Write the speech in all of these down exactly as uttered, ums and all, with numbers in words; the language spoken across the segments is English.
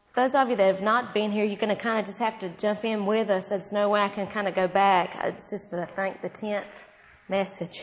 those of you that have not been here, you're going to kind of just have to jump in with us. There's no way I can kind of go back. It's just, I think, the tenth message.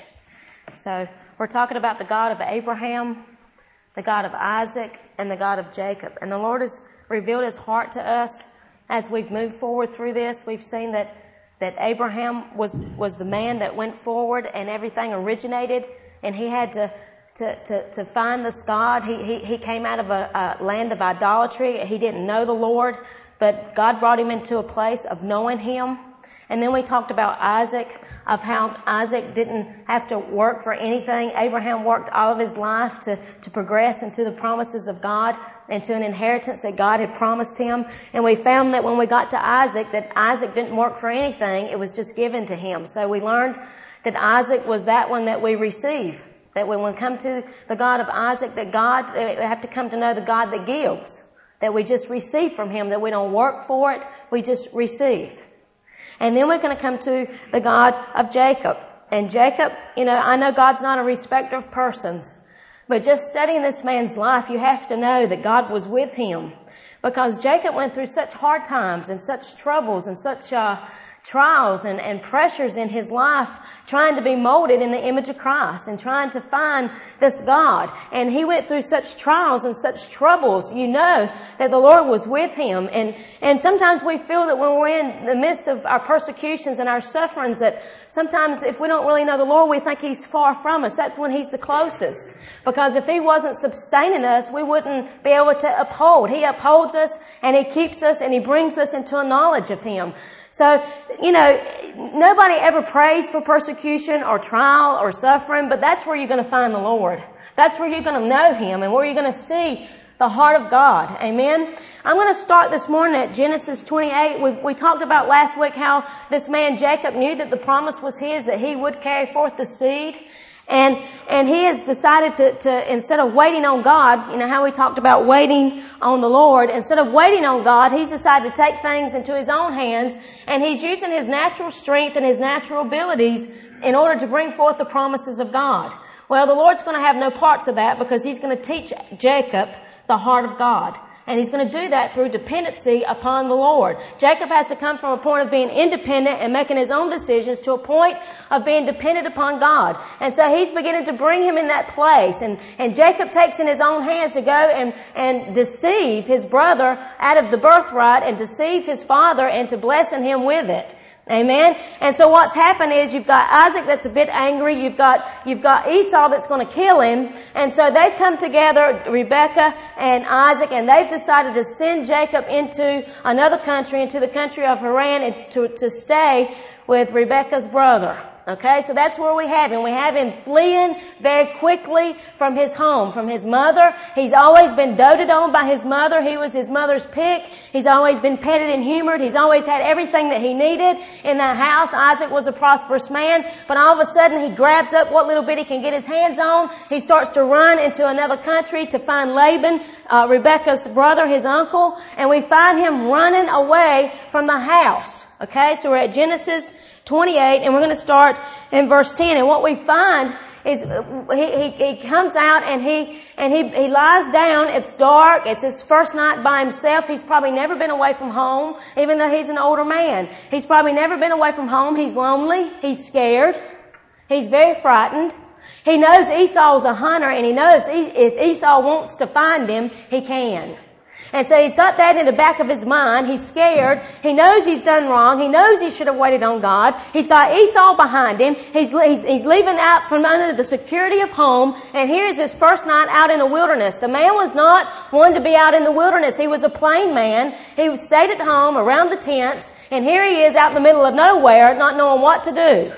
So we're talking about the God of Abraham, the God of Isaac, and the God of Jacob. And the Lord has revealed His heart to us as we've moved forward through this. We've seen that, that Abraham was, was the man that went forward and everything originated, and he had to To, to, to find this God. He, he, he came out of a, a land of idolatry. He didn't know the Lord, but God brought him into a place of knowing Him. And then we talked about Isaac, of how Isaac didn't have to work for anything. Abraham worked all of his life to, to progress into the promises of God and to an inheritance that God had promised him. And we found that when we got to Isaac, that Isaac didn't work for anything. It was just given to him. So we learned that Isaac was that one that we receive. That when we come to the God of Isaac, that God, we have to come to know the God that gives. That we just receive from Him, that we don't work for it, we just receive. And then we're going to come to the God of Jacob. And Jacob, you know, I know God's not a respecter of persons, but just studying this man's life, you have to know that God was with him. Because Jacob went through such hard times and such troubles and such uh, trials and, and pressures in his life, trying to be molded in the image of Christ and trying to find this God. And he went through such trials and such troubles. You know that the Lord was with him. And, and sometimes we feel that when we're in the midst of our persecutions and our sufferings, that sometimes if we don't really know the Lord, we think He's far from us. That's when He's the closest. Because if He wasn't sustaining us, we wouldn't be able to uphold. He upholds us and He keeps us and He brings us into a knowledge of Him. So, you know, nobody ever prays for persecution or trial or suffering, but that's where you're going to find the Lord. That's where you're going to know Him and where you're going to see the heart of God. Amen? I'm going to start this morning at Genesis twenty-eight. We, we talked about last week how this man Jacob knew that the promise was his, that he would carry forth the seed. And, and he has decided to, to, instead of waiting on God, you know how we talked about waiting on the Lord, instead of waiting on God, he's decided to take things into his own hands, and he's using his natural strength and his natural abilities in order to bring forth the promises of God. Well, the Lord's going to have no parts of that because He's going to teach Jacob the heart of God. And He's going to do that through dependency upon the Lord. Jacob has to come from a point of being independent and making his own decisions to a point of being dependent upon God. And so He's beginning to bring him in that place. And, and Jacob takes in his own hands to go and, and deceive his brother out of the birthright and deceive his father into blessing him with it. Amen. And so what's happened is you've got Isaac that's a bit angry. You've got, you've got Esau that's going to kill him. And so they've come together, Rebekah and Isaac, and they've decided to send Jacob into another country, into the country of Haran, and to, to stay with Rebekah's brother. Okay, so that's where we have him. We have him fleeing very quickly from his home, from his mother. He's always been doted on by his mother. He was his mother's pick. He's always been petted and humored. He's always had everything that he needed in that house. Isaac was a prosperous man, but all of a sudden he grabs up what little bit he can get his hands on. He starts to run into another country to find Laban, uh, Rebekah's brother, his uncle, and we find him running away from the house. Okay, so we're at Genesis twenty-eight, and we're going to start in verse ten. And what we find is he, he, he comes out and he and he, he lies down. It's dark. It's his first night by himself. He's probably never been away from home, even though he's an older man. He's probably never been away from home. He's lonely. He's scared. He's very frightened. He knows Esau's a hunter, and he knows if Esau wants to find him, he can. And so he's got that in the back of his mind. He's scared. He knows he's done wrong. He knows he should have waited on God. He's got Esau behind him. He's, he's, he's leaving out from under the security of home. And here's his first night out in the wilderness. The man was not one to be out in the wilderness. He was a plain man. He stayed at home around the tents. And here he is out in the middle of nowhere, not knowing what to do.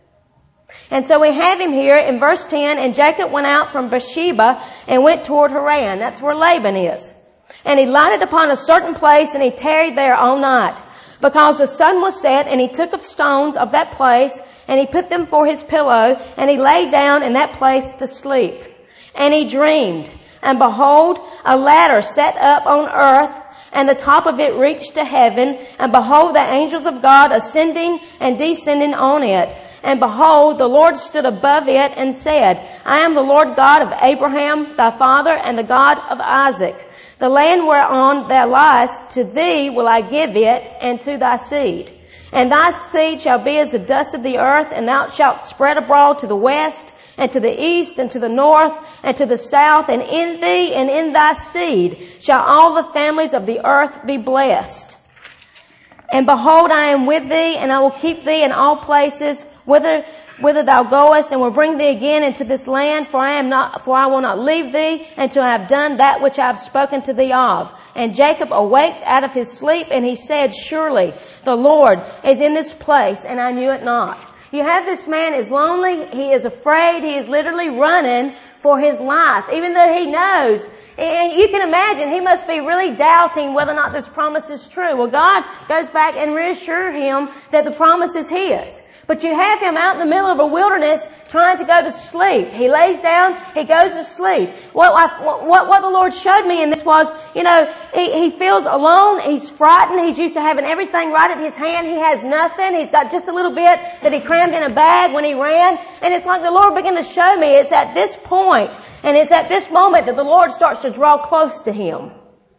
And so we have him here in verse ten. And Jacob went out from Beersheba and went toward Haran. That's where Laban is. And he lighted upon a certain place, and he tarried there all night, because the sun was set. And he took of stones of that place, and he put them for his pillow, and he lay down in that place to sleep. And he dreamed. and behold, a ladder set up on earth, and the top of it reached to heaven, and behold, the angels of God ascending and descending on it. And behold, the Lord stood above it and said, I am the Lord God of Abraham, thy father, and the God of Isaac. The land whereon thou liest, to thee will I give it, and to thy seed. And thy seed shall be as the dust of the earth, and thou shalt spread abroad to the west, and to the east, and to the north, and to the south, and in thee and in thy seed shall all the families of the earth be blessed. And behold, I am with thee, and I will keep thee in all places, whither whither thou goest, and will bring thee again into this land, for I am not, for I will not leave thee until I have done that which I have spoken to thee of. And Jacob awaked out of his sleep, and he said, surely the Lord is in this place, and I knew it not. You have this man is lonely, he is afraid, he is literally running for his life, even though he knows. And you can imagine he must be really doubting whether or not this promise is true. Well, God goes back and reassures him that the promise is his. But you have him out in the middle of a wilderness trying to go to sleep. He lays down, he goes to sleep. What, I, what, what the Lord showed me in this was, you know, he, he feels alone, he's frightened, he's used to having everything right at his hand, he has nothing, he's got just a little bit that he crammed in a bag when he ran, and it's like the Lord began to show me it's at this point, and it's at this moment that the Lord starts to draw close to him.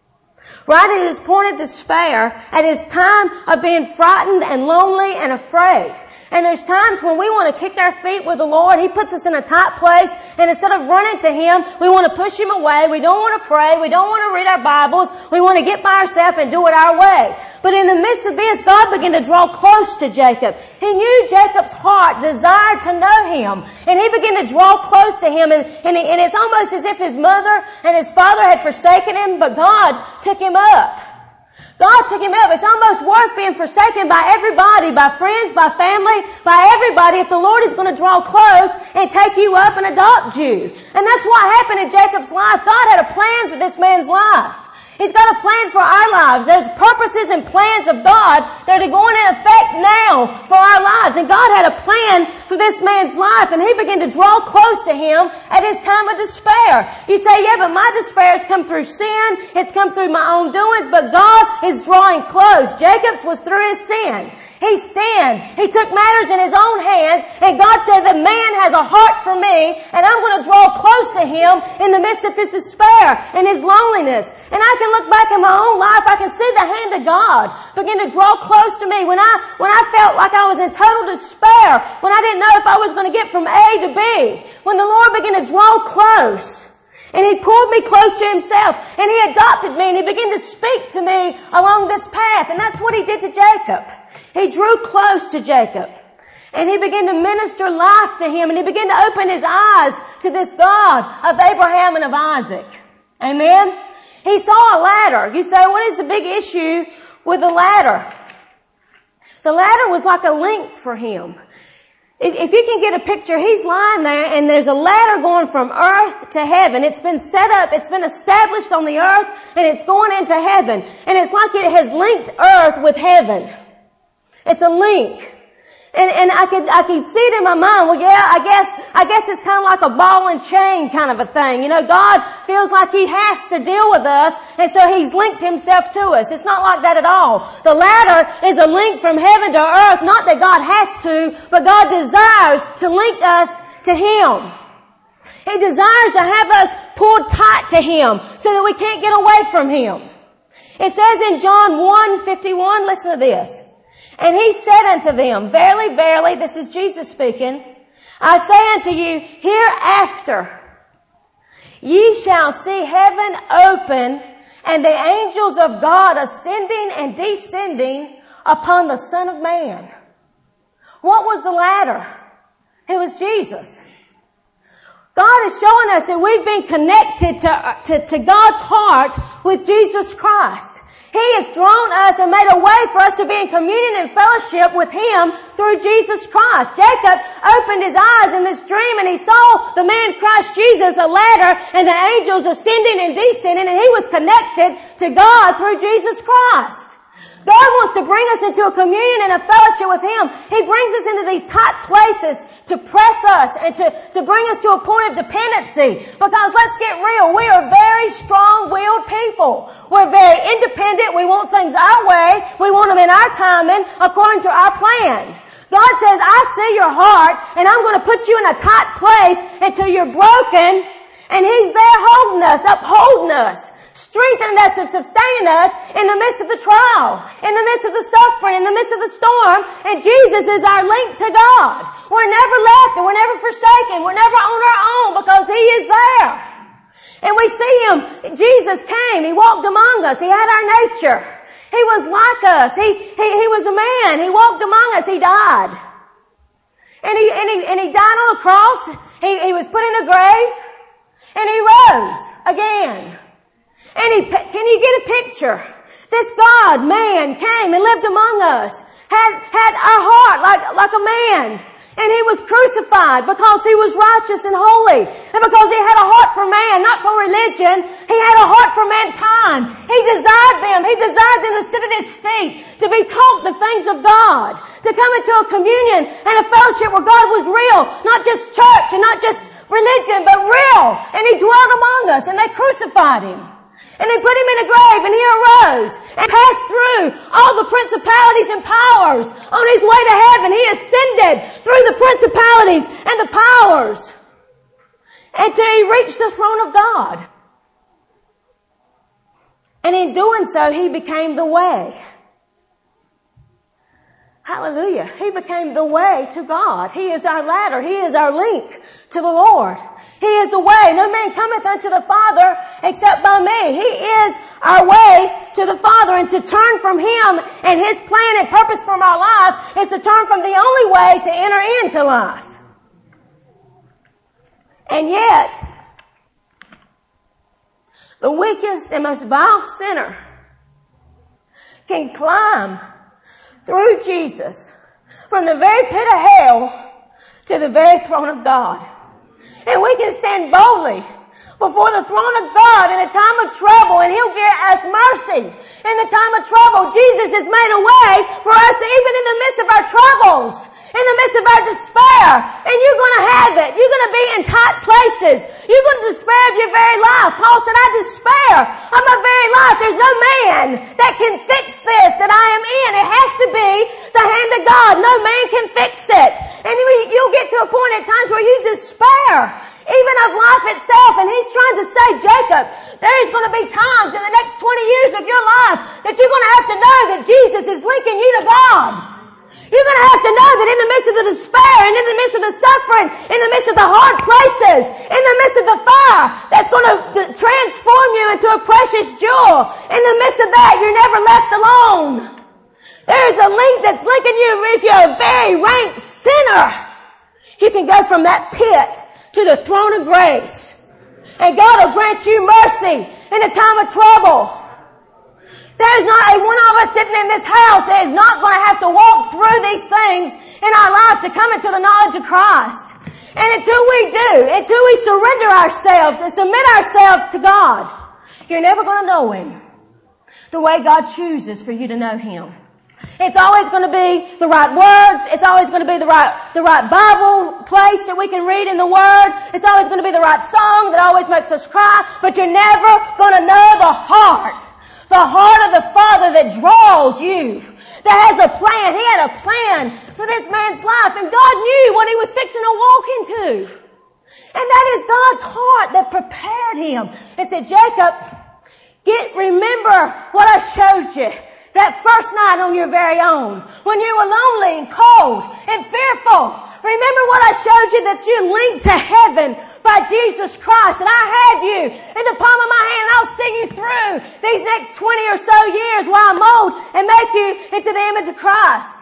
Right at his point of despair, at his time of being frightened and lonely and afraid. And there's times when we want to kick our feet with the Lord. He puts us in a tight place, and instead of running to Him, we want to push Him away. We don't want to pray. We don't want to read our Bibles. We want to get by ourselves and do it our way. But in the midst of this, God began to draw close to Jacob. He knew Jacob's heart desired to know Him, and he began to draw close to Him, and, and, he, and it's almost as if his mother and his father had forsaken him, but God took him up. God took him up. It's almost worth being forsaken by everybody, by friends, by family, by everybody, if the Lord is going to draw close and take you up and adopt you. And that's what happened in Jacob's life. God had a plan for this man's life. He's got a plan for our lives. There's purposes and plans of God that are going into effect now for our lives. And God had a plan for this man's life, and he began to draw close to him at his time of despair. You say, yeah, but my despair has come through sin. It's come through my own doings, but God is drawing close. Jacob's was through his sin. He sinned. He took matters in his own hands, and God said, the man has a heart for me, and I'm going to draw close to him in the midst of his despair and his loneliness. And I can look back in my own life, I can see the hand of God begin to draw close to me when I, when I felt like I was in total despair, when I didn't know if I was going to get from A to B, when the Lord began to draw close. And He pulled me close to Himself, and He adopted me, and He began to speak to me along this path. And that's what He did to Jacob. He drew close to Jacob, and He began to minister life to him, and He began to open his eyes to this God of Abraham and of Isaac. Amen? He saw a ladder. You say, what is the big issue with the ladder? The ladder was like a link for him. If you can get a picture, he's lying there, and there's a ladder going from earth to heaven. It's been set up, it's been established on the earth, and it's going into heaven. And it's like it has linked earth with heaven. It's a link. And, and I could, I could see it in my mind. Well, yeah, I guess, I guess it's kind of like a ball and chain kind of a thing. You know, God feels like He has to deal with us, and so He's linked Himself to us. It's not like that at all. The ladder is a link from heaven to earth, not that God has to, but God desires to link us to Him. He desires to have us pulled tight to Him so that we can't get away from Him. It says in John one fifty-one, listen to this. And He said unto them, verily, verily, this is Jesus speaking, I say unto you, hereafter ye shall see heaven open and the angels of God ascending and descending upon the Son of Man. What was the ladder? It was Jesus. God is showing us that we've been connected to, to, to God's heart with Jesus Christ. He has drawn us and made a way for us to be in communion and fellowship with Him through Jesus Christ. Jacob opened his eyes in this dream, and he saw the man Christ Jesus, a ladder, and the angels ascending and descending, and he was connected to God through Jesus Christ. God wants to bring us into a communion and a fellowship with Him. He brings us into these tight places to press us and to, to bring us to a point of dependency. Because let's get real, we are very strong-willed people. We're very independent. We want things our way. We want them in our timing according to our plan. God says, I see your heart and I'm going to put you in a tight place until you're broken, and He's there holding us, upholding us, strengthening us and sustaining us in the midst of the trial, in the midst of the suffering, in the midst of the storm. And Jesus is our link to God. We're never left and we're never forsaken. We're never on our own because He is there. And we see Him. Jesus came. He walked among us. He had our nature. He was like us. He, he, he was a man. He walked among us. He died. And he, and he, and he died on a cross. He, he was put in a grave. And He rose again. And He, can you get a picture? This God, man, came and lived among us. Had, had our heart like, like a man. And He was crucified because He was righteous and holy. And because He had a heart for man, not for religion. He had a heart for mankind. He desired them. He desired them to sit at His feet, to be taught the things of God, to come into a communion and a fellowship where God was real, not just church and not just religion, but real. And He dwelt among us, and they crucified Him. And they put Him in a grave, and He arose and passed through all the principalities and powers on His way to heaven. He ascended through the principalities and the powers until He reached the throne of God. And in doing so, He became the way. Hallelujah. He became the way to God. He is our ladder. He is our link to the Lord. He is the way. No man cometh unto the Father except by me. He is our way to the Father. And to turn from Him and His plan and purpose for our life is to turn from the only way to enter into life. And yet, the weakest and most vile sinner can climb through Jesus from the very pit of hell to the very throne of God. And we can stand boldly before the throne of God in a time of trouble, and He'll grant us mercy in the time of trouble. Jesus has made a way for us even in the midst of our troubles, in the midst of our despair. And you're going to have it. You're going to be in tight places. You're going to despair of your very life. Paul said, I despair of my very life. There's no man that can fix this that I am in. It has to be the hand of God. No man can fix it. And you'll get to a point at times where you despair even of life itself. And He's trying to say, Jacob, there is going to be times in the next twenty years of your life that you're going to have to know that Jesus is linking you to God. You're going to have to know that in the midst of the despair and in the midst of the suffering, in the midst of the hard places, in the midst of the fire that's going to transform you into a precious jewel, in the midst of that, you're never left alone. There's a link that's linking you. If you're a very rank sinner, you can go from that pit to the throne of grace. And God will grant you mercy in a time of trouble. There's not a one of us sitting in this house that is not going to have to walk through these things in our life to come into the knowledge of Christ. And until we do, until we surrender ourselves and submit ourselves to God, you're never going to know Him the way God chooses for you to know Him. It's always going to be the right words. It's always going to be the right, the right Bible place that we can read in the Word. It's always going to be the right song that always makes us cry. But you're never going to know the heart. The heart of the Father that draws you, that has a plan. He had a plan for this man's life, and God knew what he was fixing to walk into. And that is God's heart that prepared him. It said, Jacob, get, remember what I showed you that first night on your very own, when you were lonely and cold and fearful. Remember what I showed you, that you're linked to heaven by Jesus Christ. And I have you in the palm of my hand, and I'll see you through these next twenty or so years while I mold and make you into the image of Christ.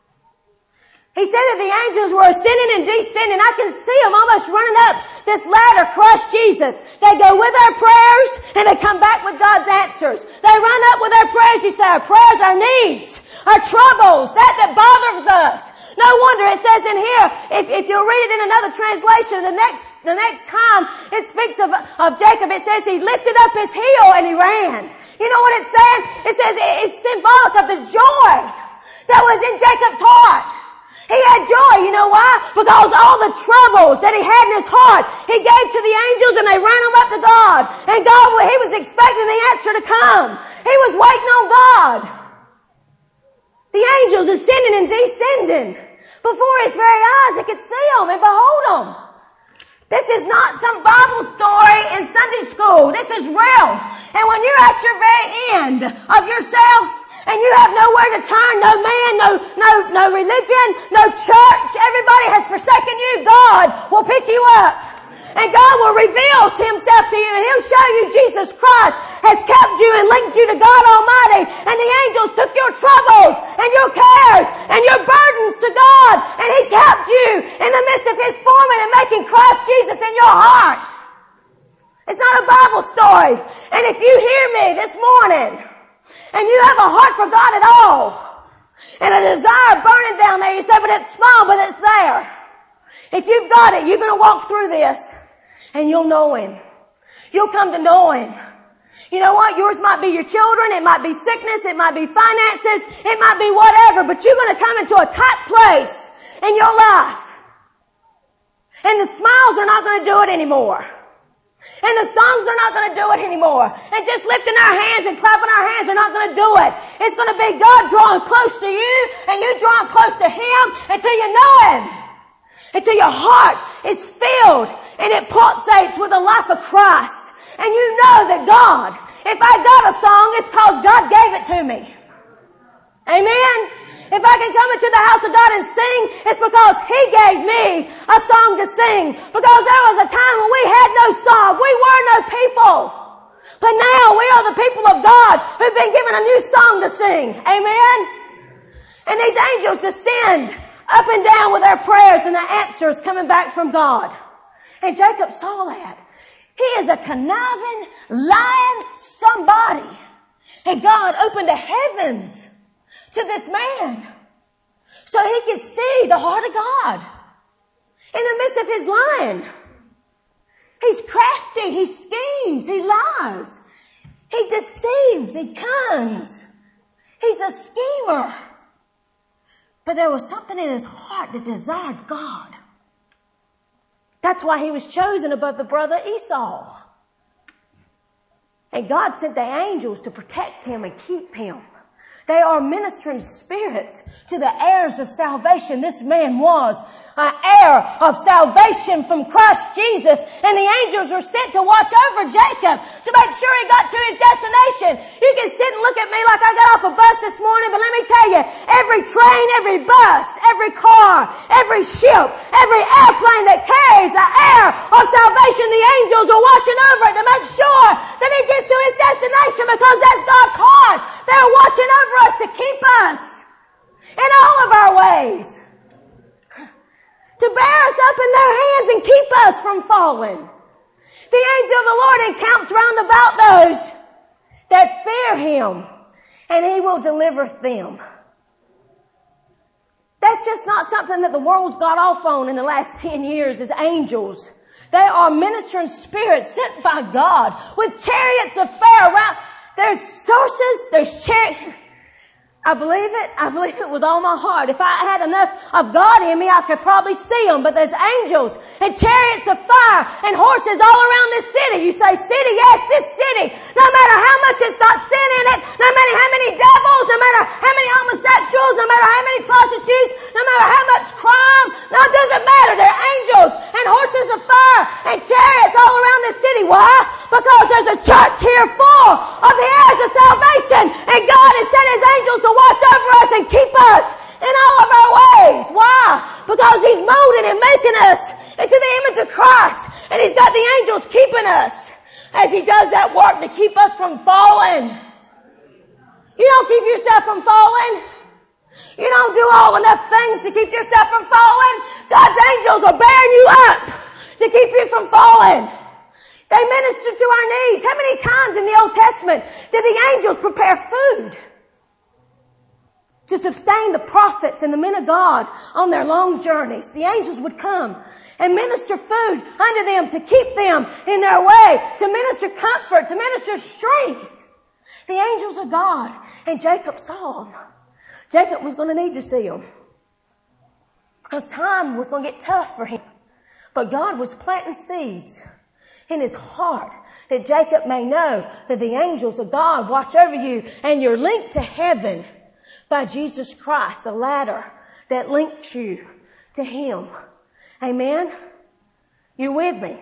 He said that the angels were ascending and descending. I can see them almost running up this ladder, crush Jesus. They go with our prayers, and they come back with God's answers. They run up with our prayers. You say our prayers, our needs, our troubles, that that bothers us. No wonder it says in here, if, if you read it in another translation, the next, the next time it speaks of, of Jacob, it says he lifted up his heel and he ran. You know what it's saying? It says it, it's symbolic of the joy that was in Jacob's heart. He had joy, you know why? Because all the troubles that he had in his heart, he gave to the angels and they ran them up to God. And God, he was expecting the answer to come. He was waiting on God. The angels ascending and descending. Before his very eyes, he could see them and behold them. This is not some Bible story in Sunday school. This is real. And when you're at your very end of yourself, and you have nowhere to turn, no man, no, no, no religion, no church, everybody has forsaken you, God will pick you up. And God will reveal to himself to you, and he'll show you Jesus Christ has kept you and linked you to God Almighty. And the angels took your troubles and your cares and your burdens to God, and he kept you in the midst of his forming and making Christ Jesus in your heart. It's not a Bible story. And if you hear me this morning, and you have a heart for God at all, and a desire burning down there, you say, but it's small, but it's there. If you've got it, you're going to walk through this, and you'll know him. You'll come to know him. You know what? Yours might be your children, it might be sickness, it might be finances, it might be whatever, but you're going to come into a tight place in your life. And the smiles are not going to do it anymore. And the songs are not going to do it anymore. And just lifting our hands and clapping our hands are not going to do it. It's going to be God drawing close to you and you drawing close to him until you know him. Until your heart is filled and it pulsates with the life of Christ. And you know that God, if I got a song, it's because God gave it to me. Amen? If I can come into the house of God and sing, it's because he gave me a song to sing. Because there was a time when we had no song. We were no people. But now we are the people of God who've been given a new song to sing. Amen? And these angels descend up and down with their prayers and the answers coming back from God. And Jacob saw that. He is a conniving, lying somebody. And God opened the heavens to this man so he could see the heart of God in the midst of his lying. He's crafty, he schemes, he lies, he deceives, he cons. He's a schemer. But there was something in his heart that desired God. That's why he was chosen above the brother Esau. And God sent the angels to protect him and keep him. They are ministering spirits to the heirs of salvation. This man was an heir of salvation from Christ Jesus. And the angels were sent to watch over Jacob to make sure he got to his destination. You can sit and look at me like I got off a bus this morning, but let me tell you, every train, every bus, every car, every ship, every airplane that carries an heir of salvation, the angels are watching over it to make sure that he gets to his destination, because that's God's heart. They're watching over us to keep us in all of our ways, to bear us up in their hands and keep us from falling. The angel of the Lord encamps round about those that fear him, and he will deliver them. That's just not something that the world's got off on in the last ten years as angels. They are ministering spirits sent by God with chariots of fire around. There's sources, there's chariots. I believe it. I believe it with all my heart. If I had enough of God in me, I could probably see them. But there's angels and chariots of fire and horses all around this city. You say, city? Yes, this city. No matter how much it's got sin in it, no matter how many devils, no matter how many homosexuals, no matter how many prostitutes, no matter how much crime, no, it doesn't matter. There are angels and horses of fire and chariots all around this city. Why? Because there's a church here full of the heirs of salvation, and God has sent his angels to watch over us and keep us in all of our ways. Why? Because he's molding and making us into the image of Christ, and he's got the angels keeping us as he does that work to keep us from falling. You don't keep yourself from falling. You don't do all enough things to keep yourself from falling. God's angels are bearing you up to keep you from falling. They minister to our needs. How many times in the Old Testament did the angels prepare food? to sustain the prophets and the men of God on their long journeys. The angels would come and minister food unto them to keep them in their way, to minister comfort, to minister strength. The angels of God. And Jacob saw them. Jacob was going to need to see them, because time was going to get tough for him. But God was planting seeds in his heart that Jacob may know that the angels of God watch over you, and you're linked to heaven by Jesus Christ, the ladder that links you to him. Amen? You with me?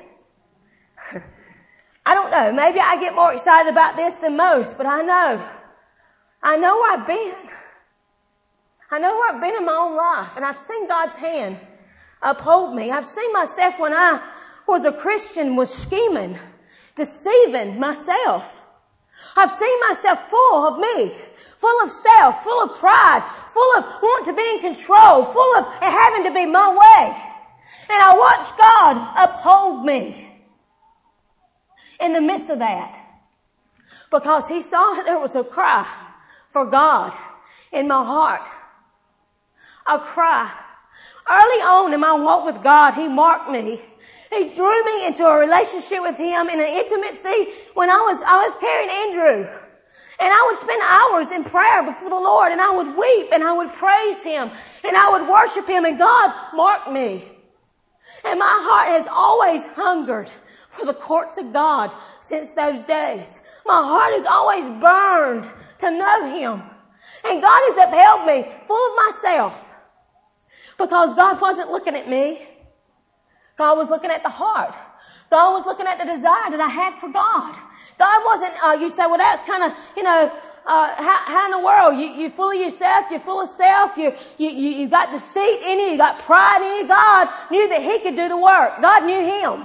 I don't know. Maybe I get more excited about this than most, but I know. I know where I've been. I know where I've been in my own life, and I've seen God's hand uphold me. I've seen myself when I was a Christian was scheming, deceiving myself. I've seen myself full of me, full of self, full of pride, full of wanting to be in control, full of it having to be my way. And I watched God uphold me in the midst of that, because he saw that there was a cry for God in my heart. A cry. Early on in my walk with God, he marked me. He drew me into a relationship with him in an intimacy when I was, I was carrying Andrew. And I would spend hours in prayer before the Lord, and I would weep, and I would praise him, and I would worship him, and God marked me. And my heart has always hungered for the courts of God since those days. My heart has always burned to know him. And God has upheld me full of myself, because God wasn't looking at me. God was looking at the heart. God was looking at the desire that I had for God. God wasn't, uh, you say, well, that's kind of, you know, uh, how, how in the world? You, you're full of yourself, you're full of self, you, you, you, you got deceit in you, you got pride in you. God knew that he could do the work. God knew him.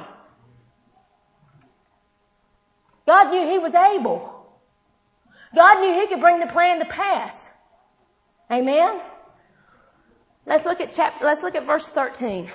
God knew he was able. God knew he could bring the plan to pass. Amen? Let's look at chapter, let's look at verse thirteen.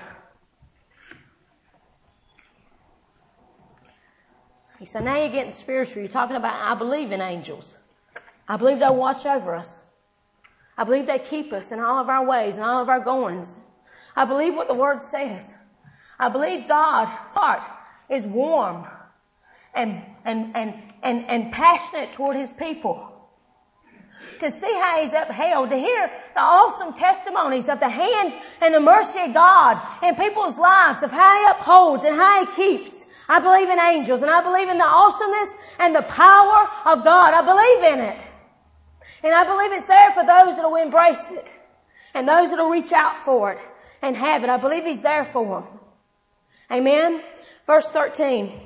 He said, now you're getting spiritual. You're talking about, I believe in angels. I believe they'll watch over us. I believe they keep us in all of our ways and all of our goings. I believe what the Word says. I believe God's heart is warm and, and, and, and, and passionate toward his people. To see how he's upheld, to hear the awesome testimonies of the hand and the mercy of God in people's lives, of how he upholds and how he keeps. I believe in angels, and I believe in the awesomeness and the power of God. I believe in it. And I believe it's there for those that will embrace it, and those that will reach out for it and have it. I believe he's there for them. Amen? Verse thirteen.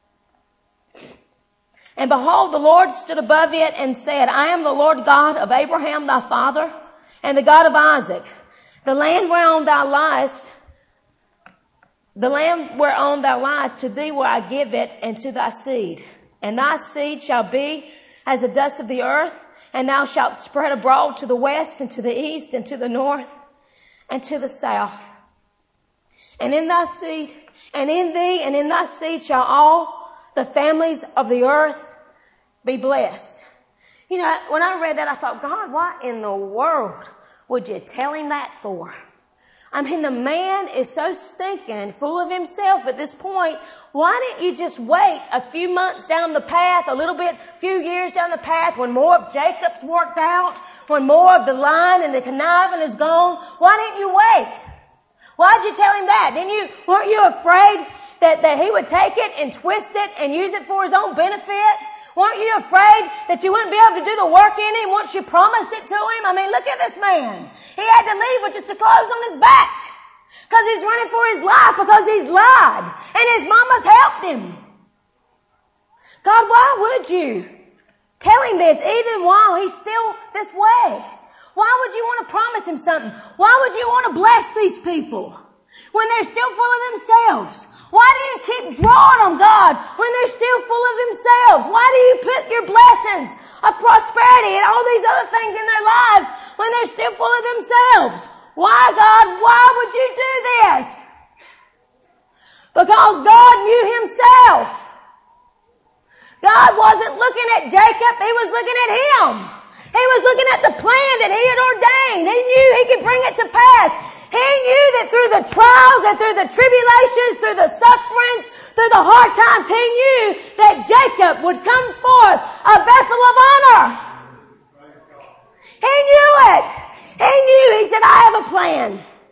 And behold, the Lord stood above it and said, I am the Lord God of Abraham thy father, and the God of Isaac. The land whereon thou liest, the land whereon thou liest, to thee will I give it, and to thy seed. And thy seed shall be as the dust of the earth, and thou shalt spread abroad to the west, and to the east, and to the north, and to the south. And in thy seed, and in thee, and in thy seed shall all the families of the earth be blessed. You know, when I read that, I thought, God, what in the world would you tell him that for? I mean, the man is so stinking full of himself at this point. Why didn't you just wait a few months down the path, a little bit, a few years down the path, when more of Jacob's worked out, when more of the lying and the conniving is gone? Why didn't you wait? Why'd you tell him that? Didn't you, weren't you afraid that, that he would take it and twist it and use it for his own benefit? Weren't you afraid that you wouldn't be able to do the work in him once you promised it to him? I mean, look at this man. He had to leave with just the clothes on his back, because he's running for his life, because he's lied, and his mama's helped him. God, why would you tell him this even while he's still this way? Why would you want to promise him something? Why would you want to bless these people when they're still full of themselves? Why do you keep drawing them, God, when they're still full of themselves? Why do you put your blessings of prosperity and all these other things in their lives when they're still full of themselves? Why, God, why would you do this? Because God knew himself. God wasn't looking at Jacob, he was looking at him. He was looking at the plan that He had ordained. He knew He could bring it to pass. He knew that through the trials and through the tribulations, through the sufferings, through the hard times, He knew that Jacob would come forth a vessel of honor. He knew it. He knew. He said, I have a plan.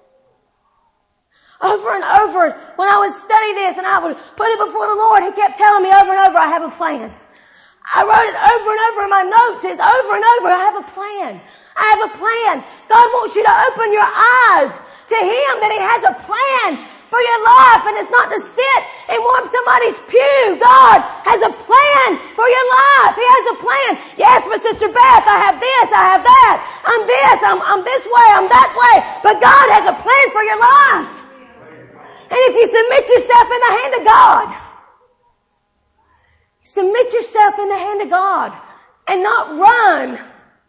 Over and over, when I would study this and I would put it before the Lord, He kept telling me over and over, I have a plan. I wrote it over and over in my notes. It's over and over, I have a plan. I have a plan. God wants you to open your eyes to Him, that He has a plan for your life, and it's not to sit and warm somebody's pew. God has a plan for your life. He has a plan. Yes, but Sister Beth, I have this, I have that. I'm this, I'm, I'm this way, I'm that way. But God has a plan for your life. And if you submit yourself in the hand of God, submit yourself in the hand of God and not run,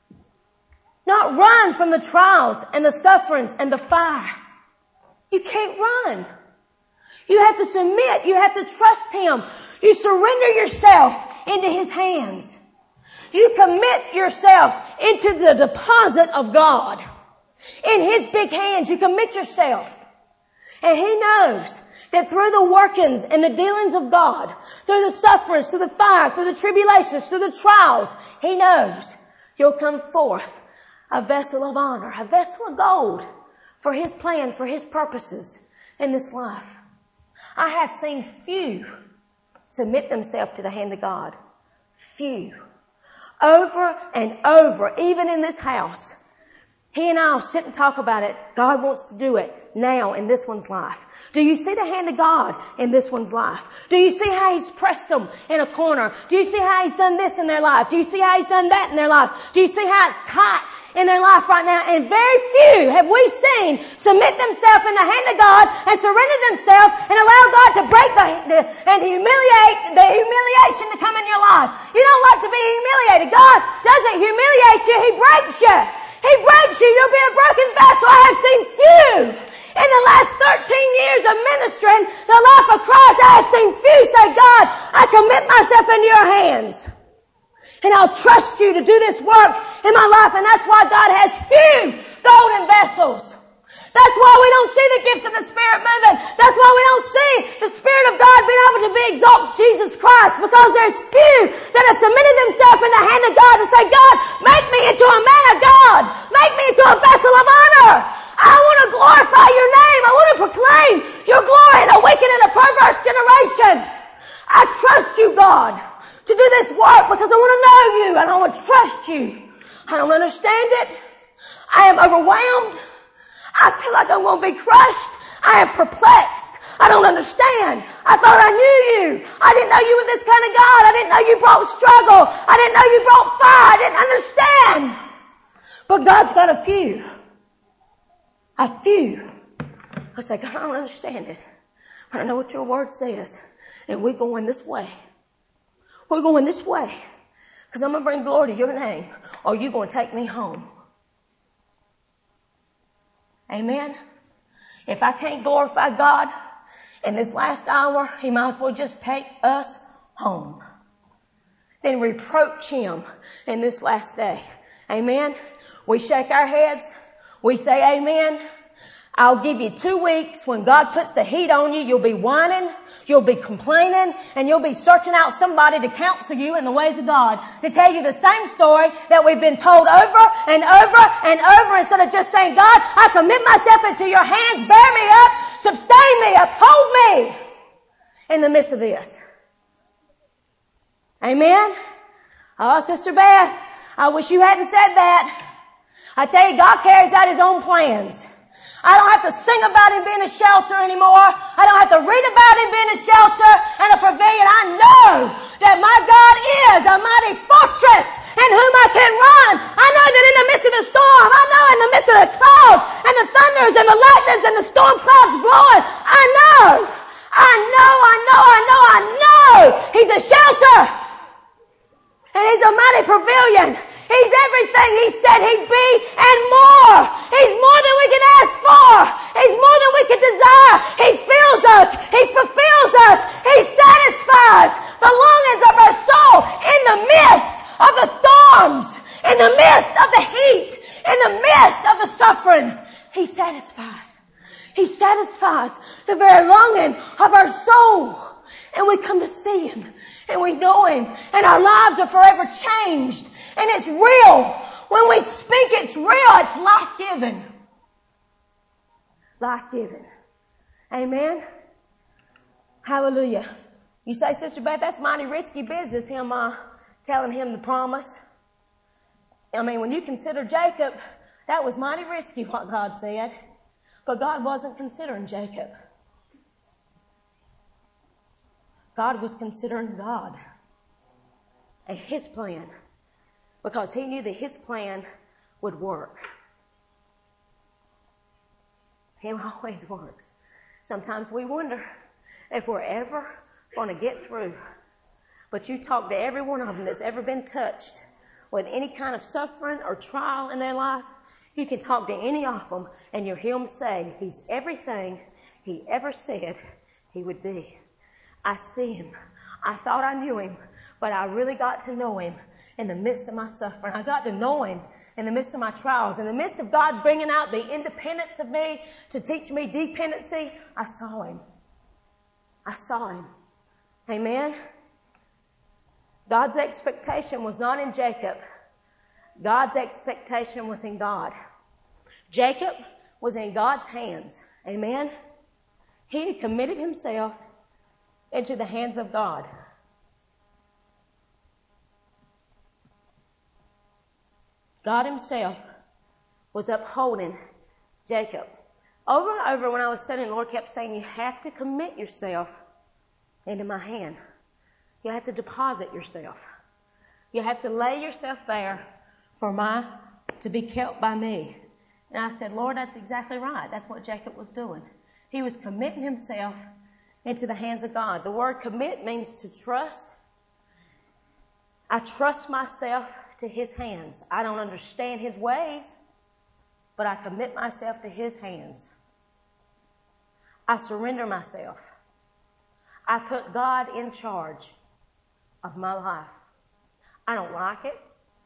not run from the trials and the sufferings and the fire. You can't run. You have to submit. You have to trust Him. You surrender yourself into His hands. You commit yourself into the deposit of God. In His big hands, you commit yourself. And He knows that through the workings and the dealings of God, through the sufferings, through the fire, through the tribulations, through the trials, He knows you'll come forth a vessel of honor, a vessel of gold for His plan, for His purposes in this life. I have seen few submit themselves to the hand of God. Few. Over and over, even in this house. He and I will sit and talk about it. God wants to do it now in this one's life. Do you see the hand of God in this one's life? Do you see how He's pressed them in a corner? Do you see how He's done this in their life? Do you see how He's done that in their life? Do you see how it's tight in their life right now? And very few have we seen submit themselves in the hand of God and surrender themselves and allow God to break the, the and humiliate the humiliation to come in your life. You don't like to be humiliated. God doesn't humiliate you. He breaks you. He breaks you. You'll be a broken vessel. I have seen few in the last thirteen years of ministering the life of Christ. I have seen few say, God, I commit myself into your hands. And I'll trust you to do this work in my life. And that's why God has few golden vessels. That's why we don't see the gifts of the Spirit moving. That's why we don't see the Spirit of God being able to be exalt Jesus Christ. Because there's few that have submitted themselves in the hand of God and say, God, make me into a man of God. Make me into a vessel of honor. I want to glorify your name. I want to proclaim your glory in a wicked and a perverse generation. I trust you, God, to do this work because I want to know you and I want to trust you. I don't understand it. I am overwhelmed. I feel like I'm going to be crushed. I am perplexed. I don't understand. I thought I knew you. I didn't know you were this kind of God. I didn't know you brought struggle. I didn't know you brought fire. I didn't understand. But God's got a few. A few. I was like, I don't understand it. But I know what your word says. And we're going this way. We're going this way. Because I'm going to bring glory to your name. Or you're going to take me home. Amen. If I can't glorify God in this last hour, He might as well just take us home. Then reproach Him in this last day. Amen. We shake our heads. We say amen. I'll give you two weeks. When God puts the heat on you, you'll be whining, you'll be complaining, and you'll be searching out somebody to counsel you in the ways of God, to tell you the same story that we've been told over and over and over, instead of just saying, God, I commit myself into your hands, bear me up, sustain me, uphold me in the midst of this. Amen? Oh, Sister Beth, I wish you hadn't said that. I tell you, God carries out His own plans. I don't have to sing about Him being a shelter anymore. I don't have to read about Him being a shelter and a pavilion. I know that my God is a mighty fortress in whom I can run. I know that in the midst of the storm, I know in the midst of the clouds and the thunders and the lightnings and the storm clouds blowing, I know, I know, I know, I know, I know He's a shelter. And He's a mighty pavilion. He's everything He said He'd be and more. He's more than we can ask for. He's more than we can desire. He fills us. He fulfills us. He satisfies the longings of our soul in the midst of the storms, in the midst In the midst of the sufferings, He satisfies. He satisfies the very longing of our soul. And we come to see Him. And we know Him. And our lives are forever changed. And it's real. When we speak, it's real. It's life-giving. Life-giving. Amen? Hallelujah. You say, Sister Beth, that's mighty risky business, him uh, telling him the promise. I mean, when you consider Jacob, that was mighty risky what God said. But God wasn't considering Jacob. God was considering God and His plan, because He knew that His plan would work. Him always works. Sometimes we wonder if we're ever going to get through. But you talk to every one of them that's ever been touched with any kind of suffering or trial in their life. You can talk to any of them and you'll hear them say, He's everything He ever said He would be. I see Him. I thought I knew Him, but I really got to know Him in the midst of my suffering. I got to know Him in the midst of my trials. In the midst of God bringing out the independence of me to teach me dependency, I saw Him. I saw Him. Amen? God's expectation was not in Jacob. God's expectation was in God. Jacob was in God's hands. Amen? He had committed himself into the hands of God. God Himself was upholding Jacob. Over and over when I was studying, the Lord kept saying, you have to commit yourself into my hand. You have to deposit yourself. You have to lay yourself there for my, to be kept by me. And I said, Lord, that's exactly right. That's what Jacob was doing. He was committing himself into the hands of God. The word commit means to trust. I trust myself to His hands. I don't understand His ways, but I commit myself to His hands. I surrender myself. I put God in charge of my life. I don't like it.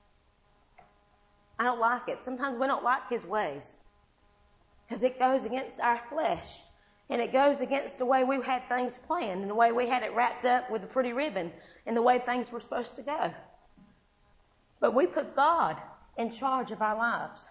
I don't like it. Sometimes we don't like His ways because it goes against our flesh. And it goes against the way we had things planned and the way we had it wrapped up with a pretty ribbon and the way things were supposed to go. But we put God in charge of our lives.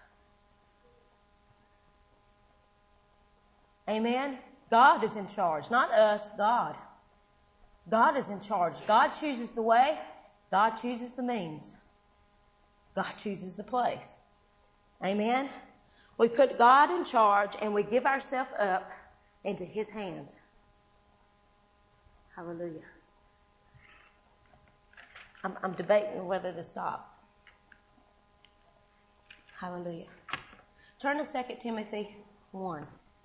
Amen? God is in charge, not us, God. God is in charge. God chooses the way. God chooses the means. God chooses the place. Amen? We put God in charge and we give ourselves up into His hands. Hallelujah. I'm, I'm debating whether to stop. Hallelujah. Turn to Second Timothy one.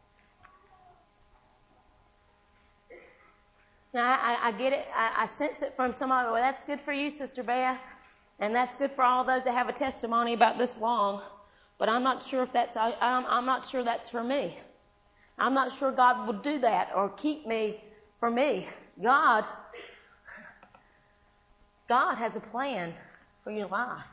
Now, I, I get it. I, I sense it from somebody. Well, that's good for you, Sister Beth. And that's good for all those that have a testimony about this long. But I'm not sure if that's, I, I'm, I'm not sure that's for me. I'm not sure God would do that or keep me for me. God, God has a plan for your life.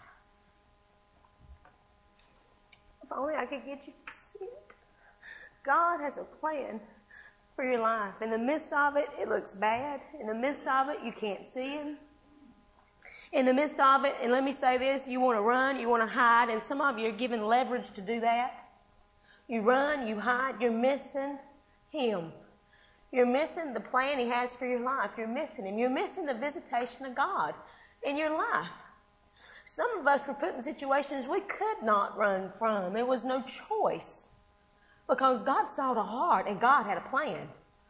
If only I could get you to see it. God has a plan for your life. In the midst of it, it looks bad. In the midst of it, you can't see Him. In the midst of it, and let me say this, you want to run, you want to hide, and some of you are given leverage to do that. You run, you hide, you're missing Him. You're missing the plan He has for your life. You're missing Him. You're missing the visitation of God in your life. Some of us were put in situations we could not run from. There was no choice because God saw the heart and God had a plan.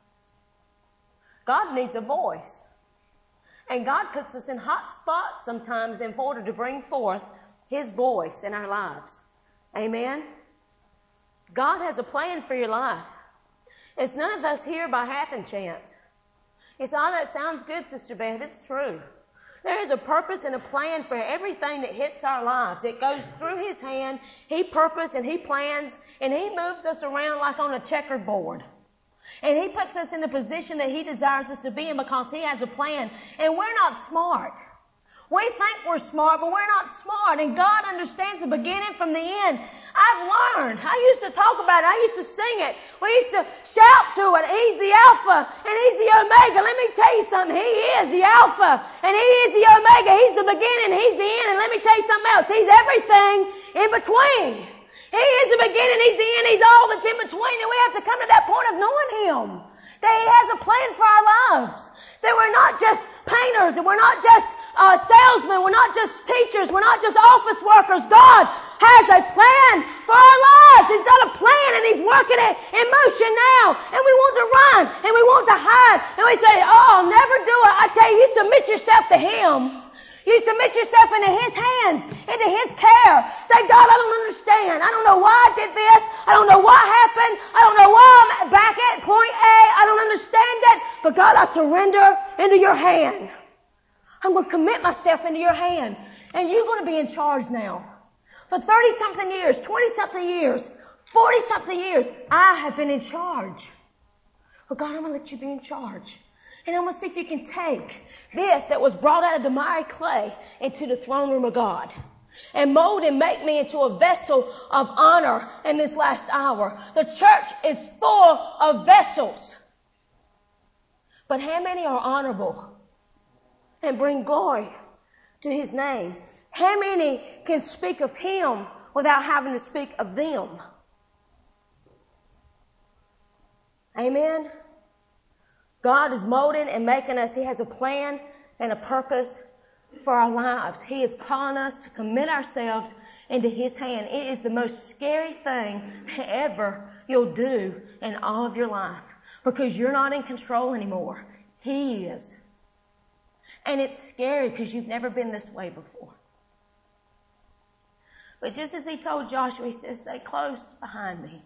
God needs a voice. And God puts us in hot spots sometimes in order to bring forth His voice in our lives. Amen? God has a plan for your life. It's none of us here by happen chance. It's all that sounds good, Sister Beth. It's true. There is a purpose and a plan for everything that hits our lives. It goes through His hand. He purposes and He plans and He moves us around like on a checkerboard. And He puts us in the position that He desires us to be in because He has a plan. And we're not smart. We think we're smart, but we're not smart. And God understands the beginning from the end. I've learned. I used to talk about it. I used to sing it. We used to shout to it. He's the Alpha and He's the Omega. Let me tell you something. He is the Alpha and He is the Omega. He's the beginning. He's the end. And let me tell you something else. He's everything in between. He is the beginning. He's the end. He's all that's in between. And we have to come to that point of knowing Him. That He has a plan for our lives. That we're not just painters and we're not just Uh, salesmen, we're not just teachers, we're not just office workers. God has a plan for our lives. He's got a plan and He's working it in motion now. And we want to run and we want to hide. And we say, oh, I'll never do it. I tell you, you submit yourself to Him. You submit yourself into His hands, into His care. Say, God, I don't understand. I don't know why I did this. I don't know what happened. I don't know why I'm back at point A. I don't understand it. But God, I surrender into your hand. I'm going to commit myself into your hand. And you're going to be in charge now. For thirty-something years, twenty-something years, forty-something years, I have been in charge. But God, I'm going to let you be in charge. And I'm going to see if you can take this that was brought out of the miry clay into the throne room of God. And mold and make me into a vessel of honor in this last hour. The church is full of vessels. But how many are honorable and bring glory to His name? How many can speak of Him without having to speak of them? Amen? God is molding and making us. He has a plan and a purpose for our lives. He is calling us to commit ourselves into His hand. It is the most scary thing that ever you'll do in all of your life, because you're not in control anymore. He is. And it's scary because you've never been this way before. But just as He told Joshua, He says, stay close behind me.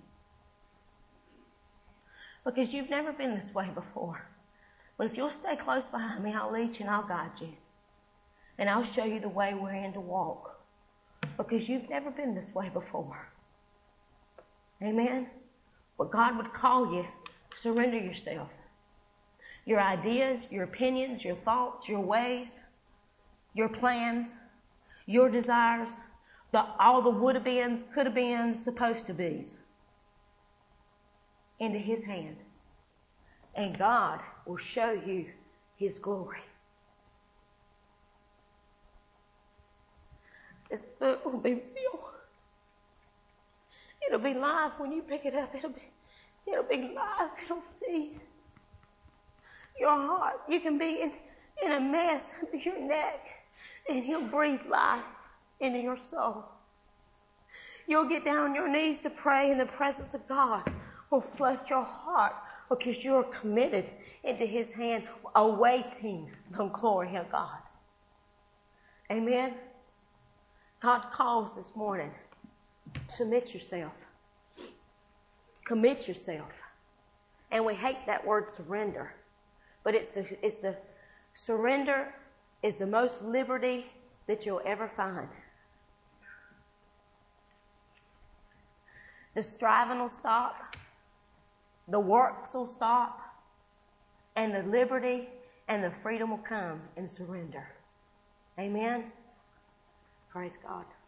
Because you've never been this way before. But if you'll stay close behind me, I'll lead you and I'll guide you. And I'll show you the way we're in to walk. Because you've never been this way before. Amen? But God would call you to surrender yourself. Your ideas, your opinions, your thoughts, your ways, your plans, your desires, the, all the would-have-beens, could-have-beens, supposed-to-be's, into His hand. And God will show you His glory. This book will be real. It'll be live when you pick it up. It'll be, it'll be live. It'll see your heart. You can be in, in a mess under your neck, and He'll breathe life into your soul. You'll get down on your knees to pray, and the presence of God will flood your heart because you're committed into His hand, awaiting the glory of God. Amen? God calls this morning. Submit yourself. Commit yourself. And we hate that word surrender. But it's the, it's the surrender is the most liberty that you'll ever find. The striving will stop. The works will stop. And the liberty and the freedom will come in surrender. Amen? Praise God.